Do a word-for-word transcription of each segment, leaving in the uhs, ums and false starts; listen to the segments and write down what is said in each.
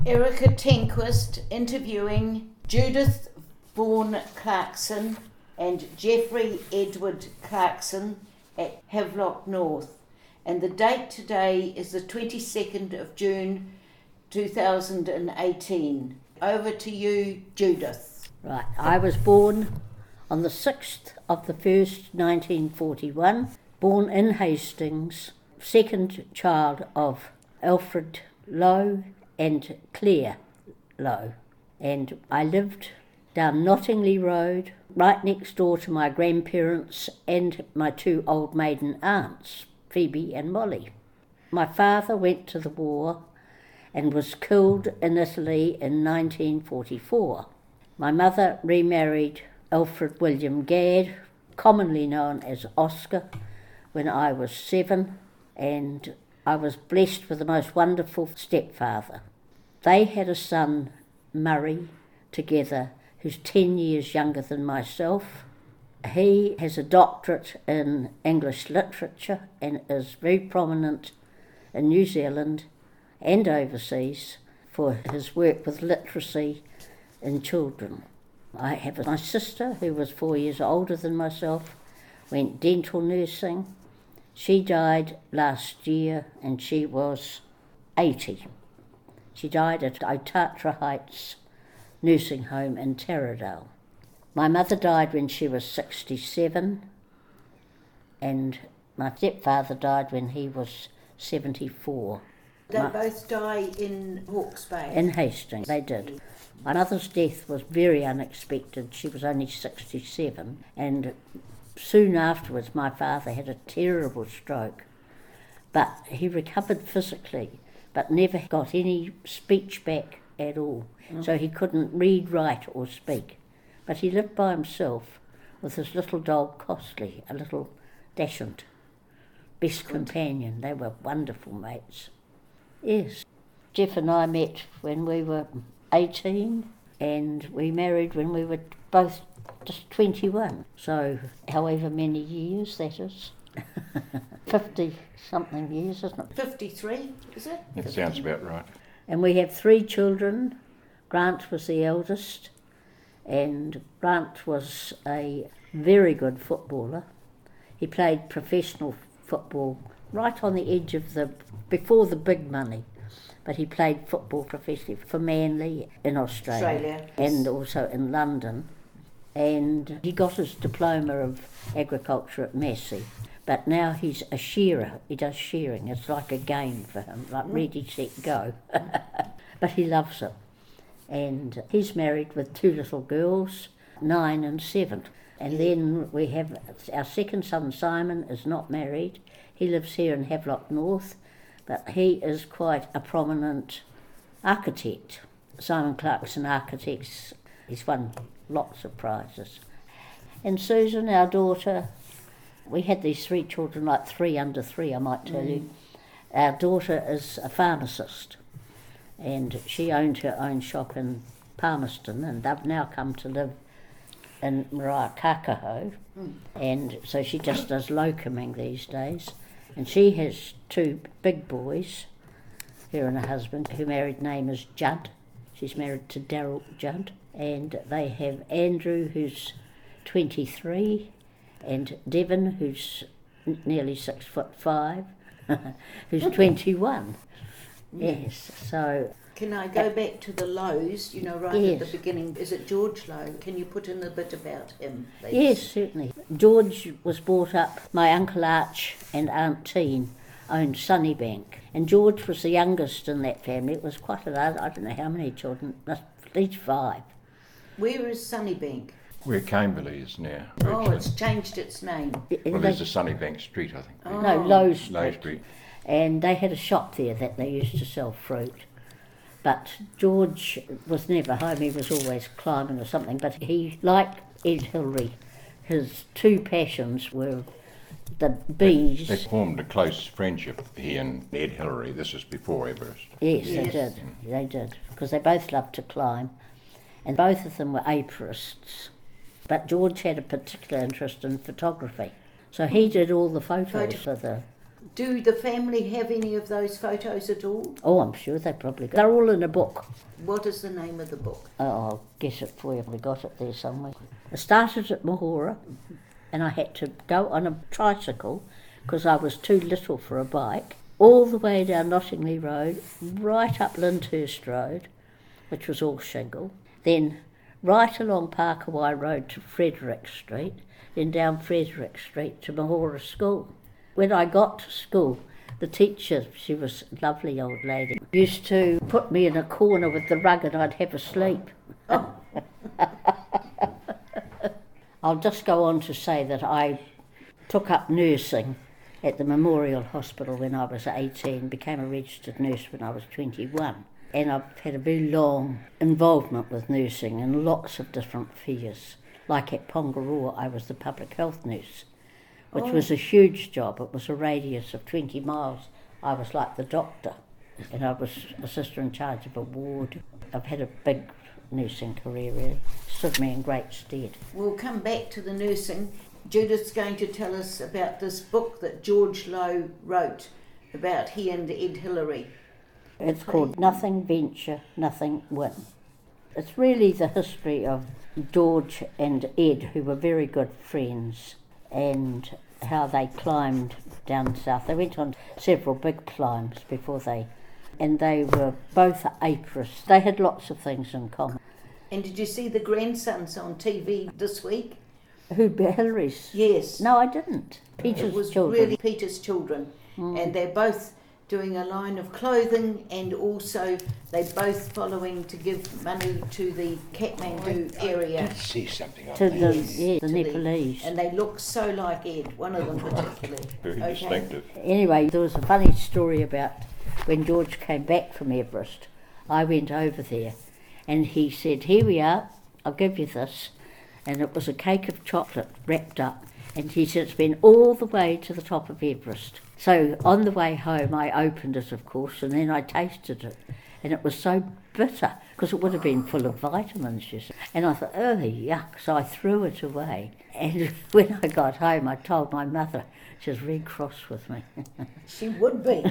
Erica Tenquist interviewing Judith Vaughan Clarkson and Jeffrey Edward Clarkson at Havelock North. And the date today is the twenty-second of June two thousand eighteen. Over to you, Judith. Right, I was born on the sixth of the first nineteen forty-one, born in Hastings, second child of Alfred Lowe and Claire Lowe. And I lived down Nottingley Road, right next door to my grandparents and my two old maiden aunts, Phoebe and Molly. My father went to the war and was killed in Italy in nineteen forty-four. My mother remarried Alfred William Gadd, commonly known as Oscar, when I was seven, and I was blessed with the most wonderful stepfather. They had a son, Murray, together, who's ten years younger than myself. He has a doctorate in English literature and is very prominent in New Zealand and overseas for his work with literacy in children. I have my sister, who was four years older than myself, went dental nursing. She died last year and she was eighty. She died at Otatra Heights nursing home in Taradale. My mother died when she was sixty-seven, and my stepfather died when he was seventy-four. They my, both die in Hawke's Bay? In Hastings, they did. My mother's death was very unexpected. She was only sixty-seven, and soon afterwards my father had a terrible stroke, but he recovered physically, but never got any speech back at all. Mm. So he couldn't read, write or speak. But he lived by himself with his little dog Costley, a little dachshund, best Good. companion. They were wonderful mates. Yes, Jeff and I met when we were eighteen and we married when we were both just twenty-one. So however many years that is. fifty-something years, isn't it? fifty-three, is it? It sounds about right. And we have three children. Grant was the eldest, and Grant was a very good footballer. He played professional football right on the edge of the, before the big money, but he played football professionally for Manly in Australia, Australia. and also in London. And he got his diploma of agriculture at Massey. But now he's a shearer. He does shearing. It's like a game for him, like ready, set, go. But he loves it. And he's married with two little girls, nine and seven. And then we have our second son, Simon, is not married. He lives here in Havelock North, but he is quite a prominent architect. Simon Clarkson Architects. He's won lots of prizes. And Susan, our daughter, we had these three children, like three under three, I might tell mm. you. Our daughter is a pharmacist, and she owned her own shop in Palmerston, and they've now come to live in Maraikakaho, mm. and so she just does locuming these days. And she has two big boys, her and her husband, whose married name is Judd. She's married to Darryl Judd, and they have Andrew, who's twenty-three, and Devon, who's nearly six foot five, who's twenty-one. Yes, so... Can I go uh, back to the Lows, you know, right yes. at the beginning? Is it George Lowe? Can you put in a bit about him, please? Yes, certainly. George was brought up, my Uncle Arch and Aunt Teen owned Sunnybank, and George was the youngest in that family. It was quite a lot, I don't know how many children, at least five. Where is Sunnybank? Where Camberley is now. Oh, it's changed its name. Well, there's a Sunnybank Street, I think. Oh. No, Lowe Street. Lowe Street. And they had a shop there that they used to sell fruit. But George was never home, he was always climbing or something, but he, like Ed Hillary, his two passions were the bees. They, they formed a close friendship, he and Ed Hillary. This was before Everest. Yes, yes. they did, they did, because they both loved to climb, and both of them were apiarists. But George had a particular interest in photography, so he did all the photos for the Do the family have any of those photos at all? Oh, I'm sure they probably got. They're all in a book. What is the name of the book? Oh, I'll guess it for you. We got it there somewhere. I started at Mahora, and I had to go on a tricycle because I was too little for a bike, all the way down Nottingley Road, right up Lyndhurst Road, which was all shingle, then right along Parkawai Road to Frederick Street, then down Frederick Street to Mahora School. When I got to school, the teacher, she was a lovely old lady, used to put me in a corner with the rug and I'd have a sleep. Oh. I'll just go on to say that I took up nursing at the Memorial Hospital when I was eighteen, became a registered nurse when I was twenty-one. And I've had a very long involvement with nursing in lots of different fields. Like at Pongaroa, I was the public health nurse, which oh. was a huge job. It was a radius of twenty miles. I was like the doctor, and I was a sister in charge of a ward. I've had a big nursing career, really. Stood me in great stead. We'll come back to the nursing. Judith's going to tell us about this book that George Lowe wrote about he and Ed Hillary. It's called Nothing Venture, Nothing Win. It's really the history of George and Ed, who were very good friends, and how they climbed down south. They went on several big climbs before they, and they were both aperists. They had lots of things in common. And did you see the grandsons on T V this week? Who, Hillary's? Yes. No, I didn't. Peter's it was children. really Peter's children, mm. and they're both doing a line of clothing, and also they're both following to give money to the Kathmandu I, I area. did see something on to that. the, Yes, yeah, the to Nepalese. The, and they look so like Ed, one of them particularly. Very Okay. distinctive. Anyway, there was a funny story about when George came back from Everest. I went over there, and he said, "Here we are, I'll give you this." And it was a cake of chocolate wrapped up. And he said, "It's been all the way to the top of Everest." So on the way home, I opened it, of course, and then I tasted it. And it was so bitter, because it would have been full of vitamins, you see. And I thought, oh, yuck. So I threw it away. And when I got home, I told my mother. She was very cross with me. She would be.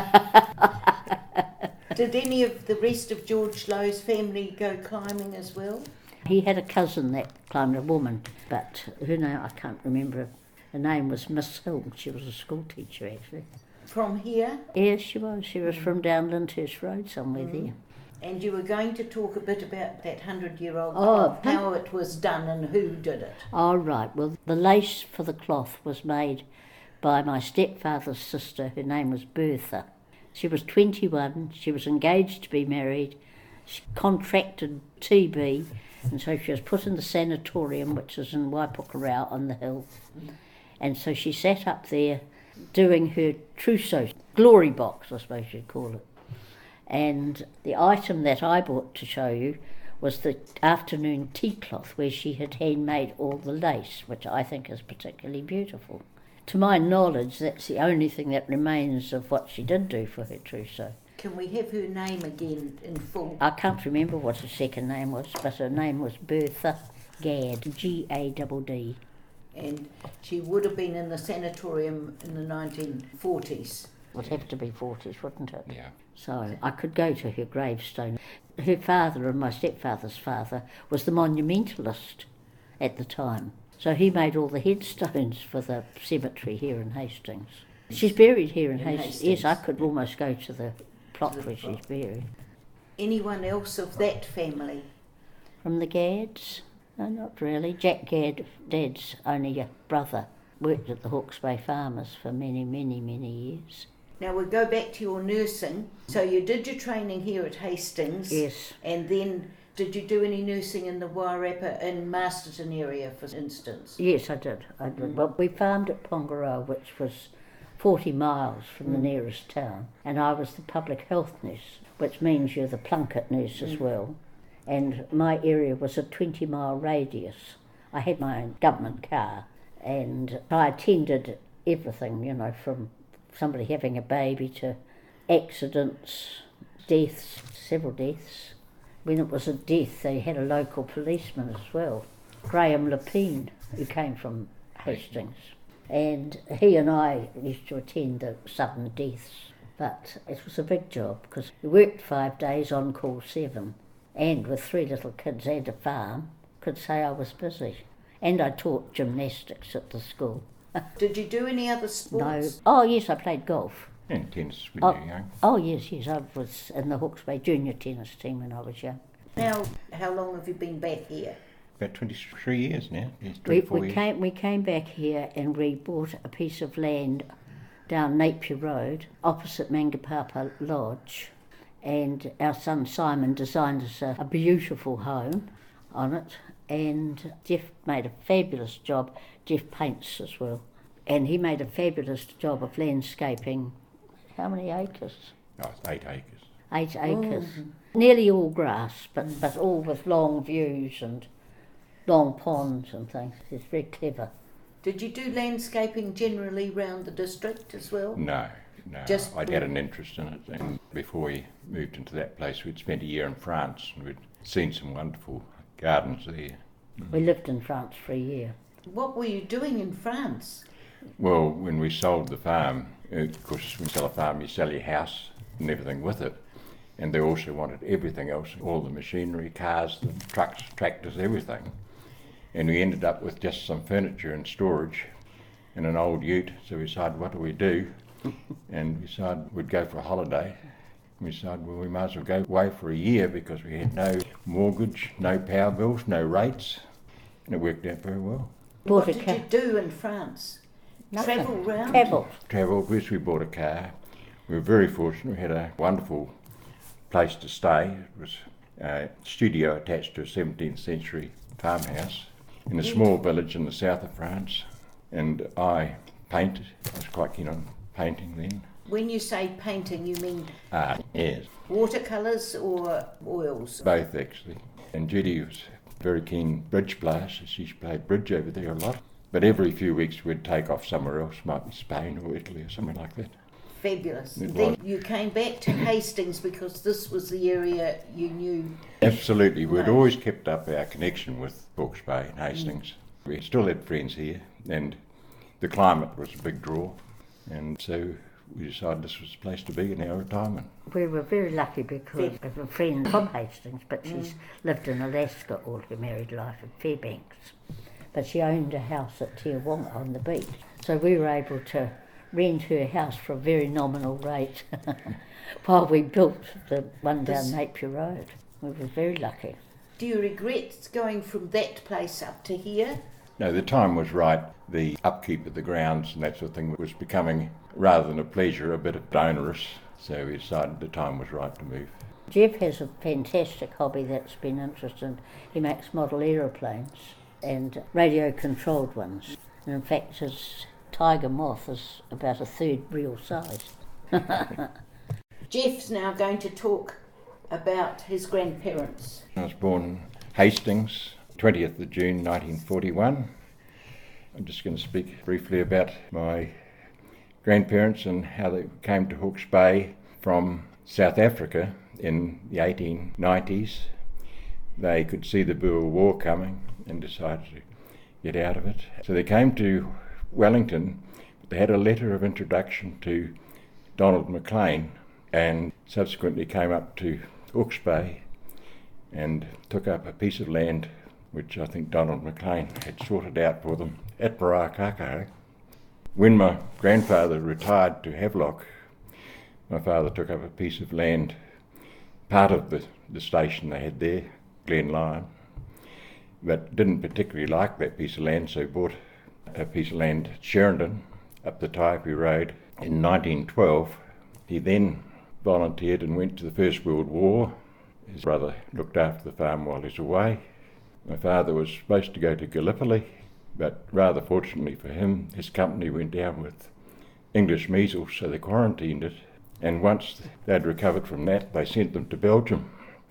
Did any of the rest of George Lowe's family go climbing as well? He had a cousin that climbed, a woman, but her name, I can't remember. Her name was Miss Hill. She was a school teacher, actually. From here? Yes, she was. She was from down Lyndhurst Road, somewhere mm. there. And you were going to talk a bit about that hundred-year-old oh, cloth, how it was done and who did it. Oh, right. Well, the lace for the cloth was made by my stepfather's sister. Her name was Bertha. She was twenty-one. She was engaged to be married. She contracted T B, and so she was put in the sanatorium, which is in Waipukurau on the hill. Mm. And so she sat up there doing her trousseau, glory box, I suppose you'd call it. And the item that I bought to show you was the afternoon tea cloth, where she had handmade all the lace, which I think is particularly beautiful. To my knowledge, that's the only thing that remains of what she did do for her trousseau. Can we have her name again in full? I can't remember what her second name was, but her name was Bertha Gadd, G A D D. And she would have been in the sanatorium in the nineteen forties. Would have to be forties, wouldn't it? Yeah. So I could go to her gravestone. Her father and my stepfather's father was the monumentalist at the time. So he made all the headstones for the cemetery here in Hastings. She's buried here in, in Hastings. Hastings. Yes, I could almost go to the plot to the where plot. She's buried. Anyone else of that family? From the Gadds? No, not really. Jack Gadd, Dad's only a brother, worked at the Hawke's Bay Farmers for many, many, many years. Now we'll go back to your nursing. So you did your training here at Hastings. Yes. And then did you do any nursing in the Wairarapa and Masterton area, for instance? Yes, I did. I did. Mm. Well, we farmed at Pongaroa, which was forty miles from mm. the nearest town, and I was the public health nurse, which means you're the plunket nurse mm. as well. And my area was a twenty mile radius. I had my own government car, and I attended everything, you know, from somebody having a baby to accidents, deaths, several deaths. When it was a death, they had a local policeman as well, Graham Lepine, who came from Hastings. And he and I used to attend the sudden deaths. But it was a big job because we worked five days on call seven, and with three little kids and a farm, could say I was busy. And I taught gymnastics at the school. Did you do any other sports? No. Oh yes, I played golf. And tennis when Oh, you were young. oh yes, yes, I was in the Hawke's Bay junior tennis team when I was young. Now, how long have you been back here? About twenty-three years now. Yes, We, twenty-four we years. came we came back here and we bought a piece of land down Napier Road opposite Mangapapa Lodge, and our son Simon designed us a, a beautiful home on it, and Jeff made a fabulous job. Jeff paints as well, and he made a fabulous job of landscaping. How many acres? Oh, it's eight acres. Eight acres. Nearly all grass, but, but all with long views and long ponds and things. It's very clever. Did you do landscaping generally round the district as well? No, no. Just- I'd had an interest in it. And before we moved into that place, we'd spent a year in France and we'd seen some wonderful gardens there. We lived in France for a year. What were you doing in France? Well, when we sold the farm, uh, of course, when you sell a farm, you sell your house and everything with it. And they also wanted everything else, all the machinery, cars, the trucks, tractors, everything. And we ended up with just some furniture and storage in an old ute. So we decided, what do we do? And we decided we'd go for a holiday. We decided, well, we might as well go away for a year because we had no mortgage, no power bills, no rates. And it worked out very well. Bought what a did car. you do in France? Nothing. Travel round? Travel. Travelled, first we bought a car. We were very fortunate. We had a wonderful place to stay. It was a studio attached to a seventeenth century farmhouse in a small village in the south of France. And I painted. I was quite keen on painting then. When you say painting, you mean Ah, yes, watercolours or oils? both actually. And Judy was a very keen bridge player, so she played bridge over there a lot. But every few weeks we'd take off somewhere else, might be Spain or Italy or something like that. Fabulous. It Then was. you came back to Hastings because this was the area you knew. Absolutely, we'd Right. always kept up our connection with Hawke's Bay and Hastings. We still had friends here, and the climate was a big draw, and so we decided this was the place to be in our retirement. We were very lucky because we have a friend from Hastings, but she's lived in Alaska all her married life at Fairbanks. But she owned a house at Tiawonga on the beach, so we were able to rent her house for a very nominal rate while we built the one down This- Napier Road. We were very lucky. Do you regret going from that place up to here? No, the time was right. The upkeep of the grounds and that sort of thing was becoming, rather than a pleasure, a bit onerous. So we decided the time was right to move. Jeff has a fantastic hobby that's been interesting. He makes model aeroplanes and radio-controlled ones. And in fact, his tiger moth is about a third real size. Jeff's now going to talk about his grandparents. I was born Hastings, twentieth of June nineteen forty-one. I'm just going to speak briefly about my grandparents and how they came to Hawke's Bay from South Africa in the eighteen nineties. They could see the Boer War coming and decided to get out of it. So they came to Wellington. They had a letter of introduction to Donald Maclean and subsequently came up to Hawke's Bay and took up a piece of land which I think Donald Maclean had sorted out for them at Parakaka. When my grandfather retired to Havelock, my father took up a piece of land, part of the, the station they had there, Glen Lyon, but didn't particularly like that piece of land, so bought a piece of land at Sheridan up the Taipi Road in nineteen twelve. He then volunteered and went to the First World War. His brother looked after the farm while he was away. My father was supposed to go to Gallipoli, but rather fortunately for him, his company went down with English measles, so they quarantined it. And once they'd recovered from that, they sent them to Belgium.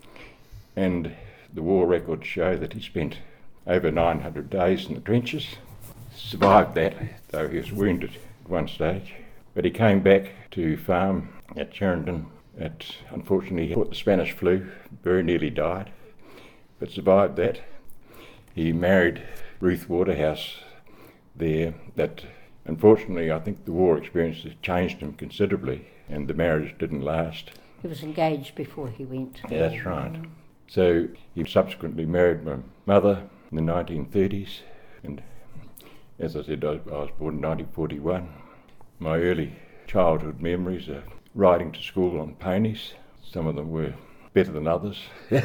And the war records show that he spent over nine hundred days in the trenches. Survived that, though he was wounded at one stage. But he came back to farm at Sheridan. At, unfortunately, he caught the Spanish flu, very nearly died, but survived that. He married Ruth Waterhouse there, that Unfortunately, I think the war experiences changed him considerably, and the marriage didn't last. He was engaged before he went. Yeah, that's right. So he subsequently married my mother in the nineteen thirties, and as I said, I, I was born in nineteen forty-one. My early childhood memories are riding to school on ponies. Some of them were better than others.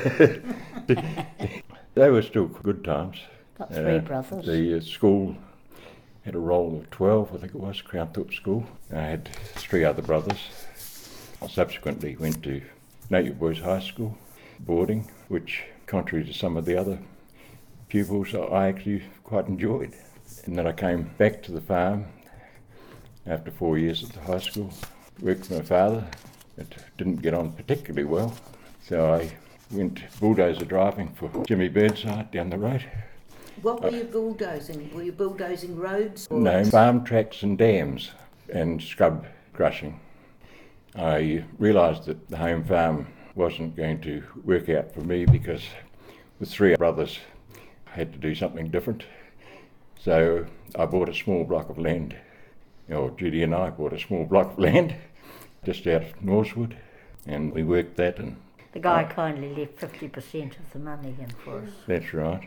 They were still good times. Got three Uh, brothers. The uh, school had a roll of twelve, I think it was, Crownthorpe School. I had three other brothers. I subsequently went to Napier Boys High School, boarding, which, contrary to some of the other pupils, I actually quite enjoyed. And then I came back to the farm after four years at the high school, worked for my father. It didn't get on particularly well, so I went bulldozer driving for Jimmy Burnside down the road. What were you bulldozing? Were you bulldozing roads? Or No, farm tracks and dams and scrub crushing. I realised that the home farm wasn't going to work out for me because with three brothers I had to do something different. So I bought a small block of land, or Judy and I bought a small block of land just out of Norsewood, and we worked that. And The guy kindly left fifty percent of the money in for us. that's right.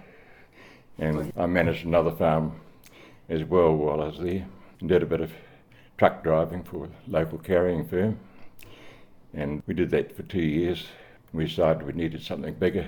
And I managed another farm as well while I was there, and did a bit of truck driving for a local carrying firm. And we did that for two years. We decided we needed something bigger,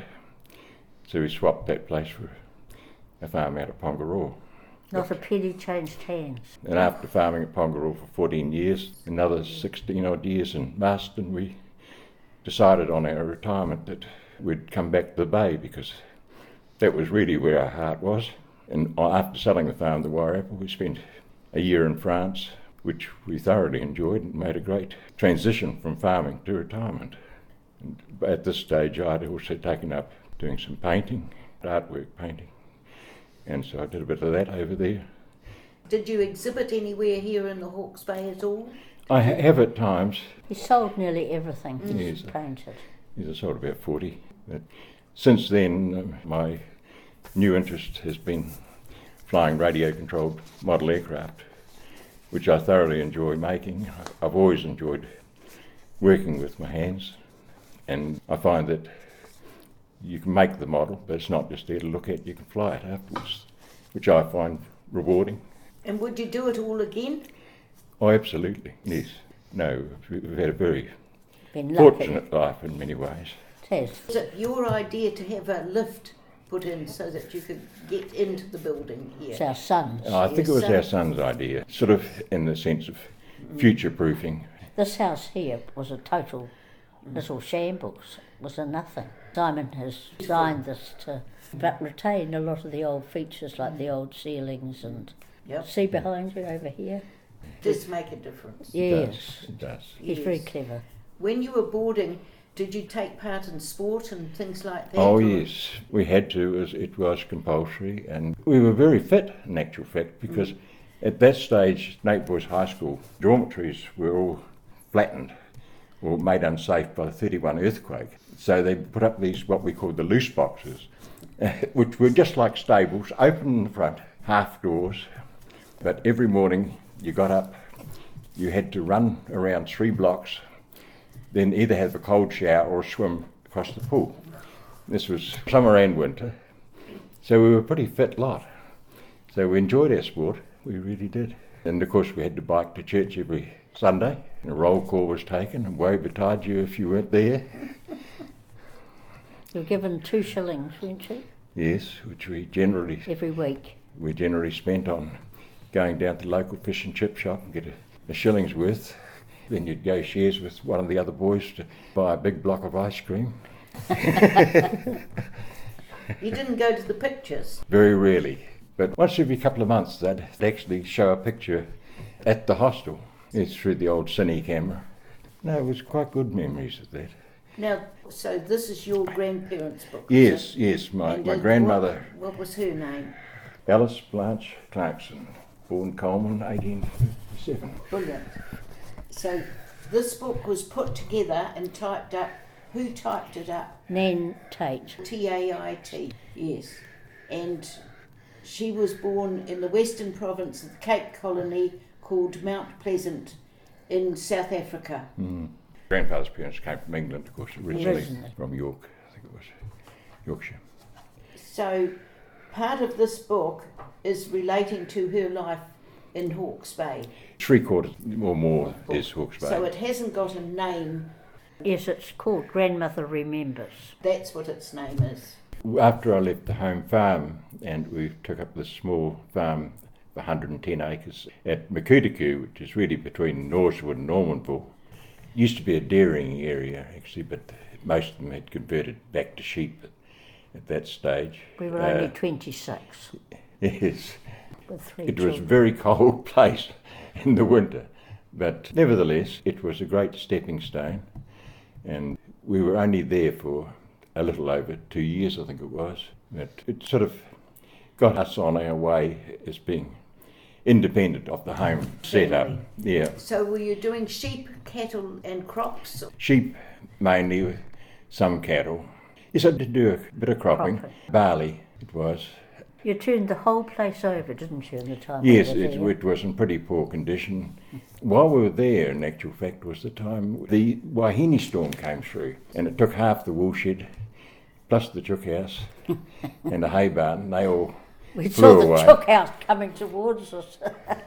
so we swapped that place for a farm out of Pongaroa. Not a penny changed hands. And after farming at Pongaroa for fourteen years, another sixteen odd years in Marston, we decided on our retirement that we'd come back to the bay because that was really where our heart was. And after selling the farm to Wairarapa, we spent a year in France, which we thoroughly enjoyed and made a great transition from farming to retirement. And at this stage, I'd also taken up doing some painting, artwork painting. And so I did a bit of that over there. Did you exhibit anywhere here in the Hawke's Bay at all? I ha- have at times. He sold nearly everything he's Yes. painted. Yes, I sold about forty. But since then, um, my new interest has been flying radio-controlled model aircraft, which I thoroughly enjoy making. I've always enjoyed working with my hands, and I find that you can make the model, but it's not just there to look at, you can fly it afterwards, which I find rewarding. And would you do it all again? Oh, absolutely, yes. No, we've had a very Been lucky. fortunate life in many ways. It has. Was it your idea to have a lift put in so that you could get into the building It's here? our sons. I think it Your was our son. son's idea, sort of in the sense of future-proofing. This house here was a total little shambles, was a nothing. Simon has designed this to but retain a lot of the old features like the old ceilings and Yep. see behind you over here. Does make a difference. It Yes, does, it does. he's very Yes. clever. When you were boarding, did you take part in sport and things like that? Oh or- yes, we had to, as it was compulsory, and we were very fit in actual fact because Mm. at that stage, Napier Boys High School dormitories were all flattened or made unsafe by the thirty-one earthquake. So they put up these, what we called the loose boxes, which were just like stables, open in the front, half doors, but every morning you got up, you had to run around three blocks, then either have a cold shower or swim across the pool. This was summer and winter, so we were a pretty fit lot. So we enjoyed our sport, we really did. And of course we had to bike to church every Sunday, and a roll call was taken, and woe betide you if you weren't there. You were given two shillings, weren't you, Yes, which we generally every week. we generally spent on going down to the local fish and chip shop and get a, a shilling's worth. Then you'd go shares with one of the other boys to buy a big block of ice cream. You didn't go to the pictures? Very rarely. But once every couple of months they'd actually show a picture at the hostel. It's through the old cine camera. No, it was quite good memories of that. Now, so this is your grandparents' book? is Yes, it? yes, my, And my did- grandmother, What, what was her name? Alice Blanche Clarkson, born Coleman, eighteen fifty-seven. Brilliant. So this book was put together and typed up. Who typed it up? Nan Tate. T A I T. Yes. And She was born in the western province of the Cape Colony called Mount Pleasant in South Africa. Mm. Grandfather's parents came from England, of course, originally, Originally. from York, I think it was, Yorkshire. So part of this book is relating to her life in Hawke's Bay. Three quarters or more is Hawke's Bay. So it hasn't got a name. Yes, it's called Grandmother Remembers. That's what its name is. After I left the home farm and we took up this small farm of one hundred ten acres at Makutaku, which is really between Norsewood and Normanville, used to be a dairying area actually, but most of them had converted back to sheep at, at that stage. We were Uh, only twenty-six Yes, with three it was a children. very cold place in the winter, but nevertheless it was a great stepping stone, and we were only there for a little over two years, I think it was. But it sort of got us on our way as being independent of the home setup. Yeah, So were you doing sheep, cattle and crops? sheep mainly, with some cattle. Yes, I did do a bit of cropping. Cropping. Barley it was. You turned the whole place over, didn't you, in the time we Yes, were it, there? it was in pretty poor condition. While we were there, in actual fact, was the time the Wahine storm came through, and it took half the woolshed, plus the chook house and the hay barn. They all We flew saw the away. chook house coming towards us.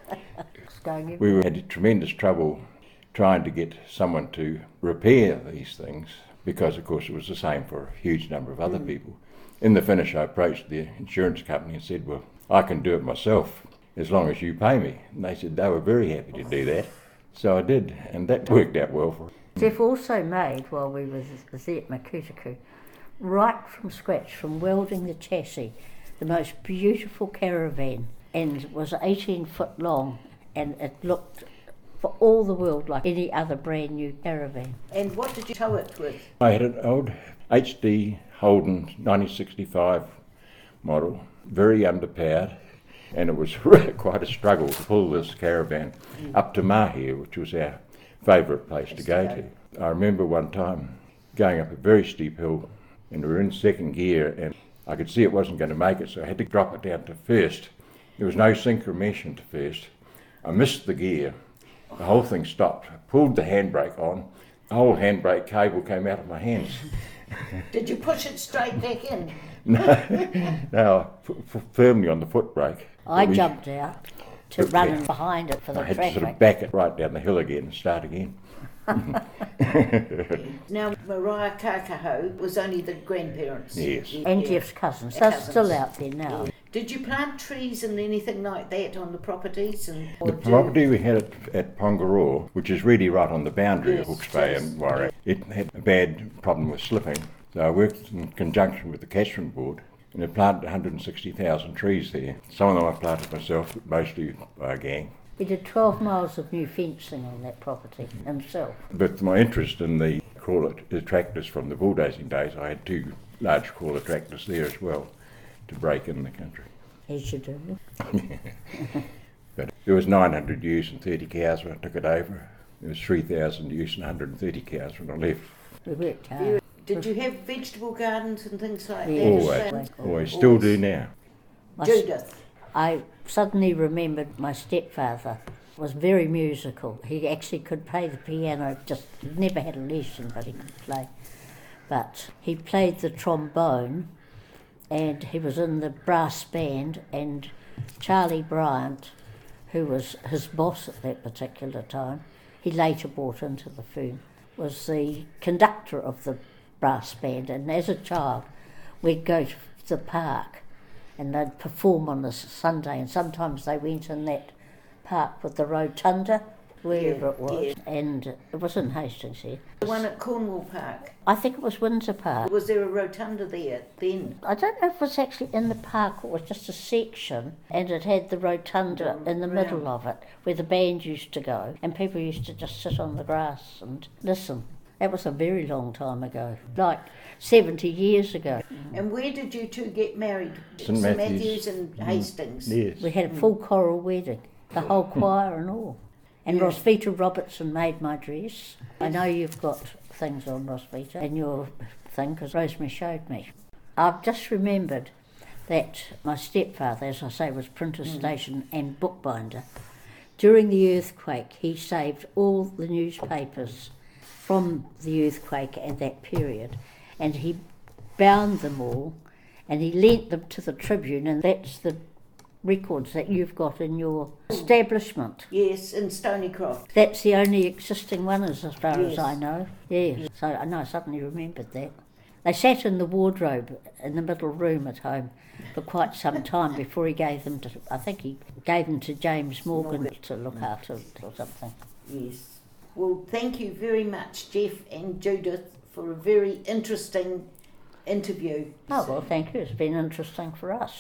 It's going in. We had tremendous trouble trying to get someone to repair these things, because, of course, it was the same for a huge number of other people. In the finish, I approached the insurance company and said, well, I can do it myself as long as you pay me. And they said they were very happy to do that. So I did, and that worked out well for us. Jeff also made, while we were there at Makutaku, right from scratch, from welding the chassis, the most beautiful caravan, and it was eighteen foot long, and it looked for all the world like any other brand new caravan. And what did you tow it with? I had an old H D Holden nineteen sixty-five model, very underpowered, and it was quite a struggle to pull this caravan up to Mahia, which was our favourite place to go to. I remember one time going up a very steep hill, and we were in second gear, and I could see it wasn't going to make it, so I had to drop it down to first. There was no synchro mesh into first. I missed the gear. The whole thing stopped. I pulled the handbrake on. The whole handbrake cable came out of my hands. Did you push it straight back in? No, no, f- f- firmly on the foot brake. I But we- jumped out to But run yeah. in behind it for the I had to traffic. sort of back it right down the hill again and start again. Now, Mariah Kakaho was only the grandparents. Yes. And Yeah. Jeff's cousins. Their They're still cousins. out there now. Did you plant trees and anything like that on the properties? And The property we had at, at Pongaroa, which is really right on the boundary Yes, of Hawke's Bay yes. and Warwick, it had a bad problem with slipping. So I worked in conjunction with the catchment board, and I planted one hundred sixty thousand trees there. Some of them I planted myself, but mostly by a gang. He did twelve miles of new fencing on that property himself. But my interest in the crawler the tractors from the bulldozing days, I had two large crawler tractors there as well to break in the country. As you do. But there was nine hundred ewes and thirty cows when I took it over. There was three thousand ewes and one hundred thirty cows when I left. We worked hard. did you have vegetable gardens and things like Yeah. that? as Always, well? always, still do now. My s- Judith. I suddenly remembered my stepfather was very musical. He actually could play the piano, just never had a lesson, but he could play. But he played the trombone, and he was in the brass band, and Charlie Bryant, who was his boss at that particular time, he later brought into the firm, was the conductor of the brass band. And as a child, we'd go to the park and they'd perform on a Sunday, and sometimes they went in that park with the rotunda, wherever Yeah, it was, yeah. and it was in Hastings here. The one at Cornwall Park. I think it was Windsor Park. Was there a rotunda there then? I don't know if it was actually in the park or it was just a section, and it had the rotunda in the middle of it where the band used to go, and people used to just sit on the grass and listen. That was a very long time ago, like seventy years ago. And where did you two get married? St Matthews. and Hastings. Yes. We had a full choral wedding, the whole choir and all. And Yeah. Rosvita Robertson made my dress. I know you've got things on Rosvita in your thing because Rosemary showed me. I've just remembered that my stepfather, as I say, was printer station and bookbinder. During the earthquake, he saved all the newspapers from the earthquake and that period, and he bound them all, and he lent them to the Tribune, and that's the records that you've got in your establishment. Yes, in Stonycroft. That's the only existing one, as far Yes. as I know. Yeah, so I know I suddenly remembered that. They sat in the wardrobe in the middle room at home for quite some time before he gave them to, I think he gave them to James Morgan Morgan. to look after it or something. Yes. Well, thank you very much, Jeff and Judith, for a very interesting interview. Oh, well, thank you. It's been interesting for us.